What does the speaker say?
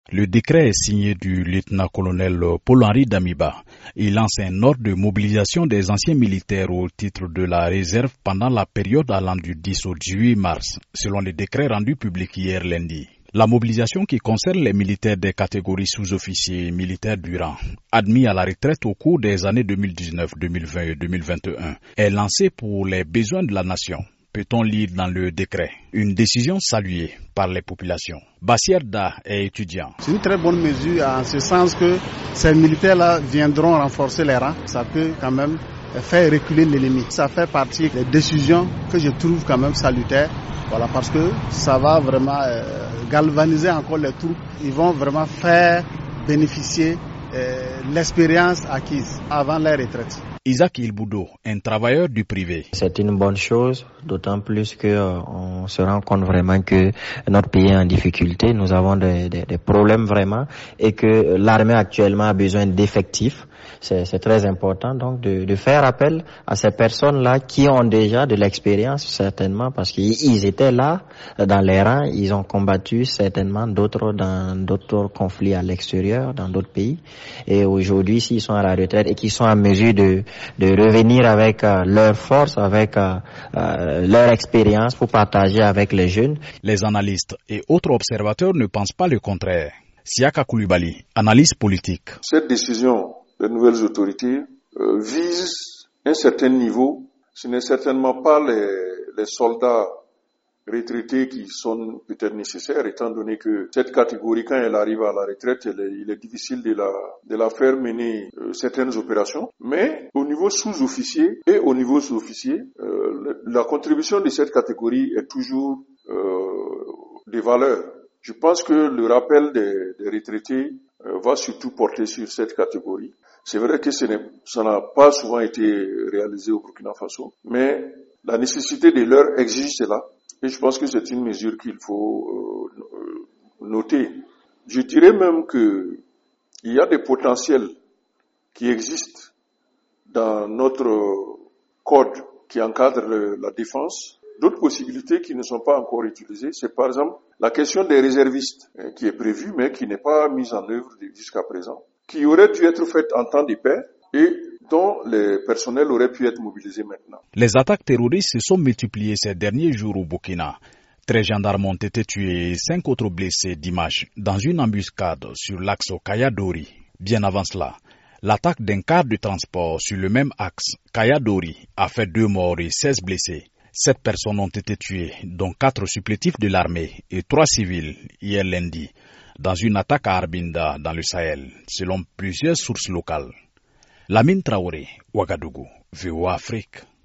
Le décret est signé du lieutenant-colonel Paul-Henri Damiba. Il lance un ordre de mobilisation des anciens militaires au titre de la réserve pendant la période allant du 10 au 18 mars, selon le décret rendu public hier lundi. La mobilisation qui concerne les militaires des catégories sous-officiers et militaires du rang, admis à la retraite au cours des années 2019, 2020 et 2021, est lancée pour les besoins de la nation. Peut-on lire dans le décret, une décision saluée par les populations. Bassier Da est étudiant. C'est une très bonne mesure en ce sens que ces militaires-là viendront renforcer les rangs. Ça peut quand même faire reculer l'ennemi. Ça fait partie des décisions que je trouve quand même salutaires. Voilà, parce que ça va vraiment galvaniser encore les troupes. Ils vont vraiment faire bénéficier l'expérience acquise avant leur retraite. Isaac Ilboudo, un travailleur du privé. C'est une bonne chose, d'autant plus que on se rend compte vraiment que notre pays est en difficulté. Nous avons des problèmes vraiment et que l'armée actuellement a besoin d'effectifs. C'est très important donc de faire appel à ces personnes-là qui ont déjà de l'expérience certainement parce qu'ils étaient là dans les rangs, ils ont combattu certainement d'autres dans d'autres conflits à l'extérieur, dans d'autres pays. Et aujourd'hui, s'ils sont à la retraite et qu'ils sont en mesure de revenir avec leur force, avec leur expérience pour partager avec les jeunes. Les analystes et autres observateurs ne pensent pas le contraire. Siaka Koulibaly, analyse politique. Cette décision des nouvelles autorités vise un certain niveau. Ce n'est certainement pas les soldats retraités qui sont peut-être nécessaires, étant donné que cette catégorie, quand elle arrive à la retraite, il est difficile de la faire mener certaines opérations. Mais au niveau sous-officier et au niveau sous-officier, la contribution de cette catégorie est toujours des valeurs. Je pense que le rappel des retraités va surtout porter sur cette catégorie. C'est vrai que ça n'a pas souvent été réalisé au Burkina Faso, mais la nécessité de l'heure exige cela. Et je pense que c'est une mesure qu'il faut noter. Je dirais même que il y a des potentiels qui existent dans notre code qui encadre la défense. D'autres possibilités qui ne sont pas encore utilisées, c'est par exemple la question des réservistes qui est prévue mais qui n'est pas mise en œuvre jusqu'à présent, qui aurait dû être faite en temps de paix et dont les personnels auraient pu être mobilisés maintenant. Les attaques terroristes se sont multipliées ces derniers jours au Burkina. 13 gendarmes ont été tués et 5 autres blessés dimanche dans une embuscade sur l'axe Kaya-Dori. Bien avant cela, l'attaque d'un car de transport sur le même axe Kaya-Dori a fait 2 morts et 16 blessés. 7 personnes ont été tuées, dont 4 supplétifs de l'armée et 3 civils hier lundi, dans une attaque à Arbinda dans le Sahel, selon plusieurs sources locales. Lamine Traoré, Ouagadougou, VOA Afrique.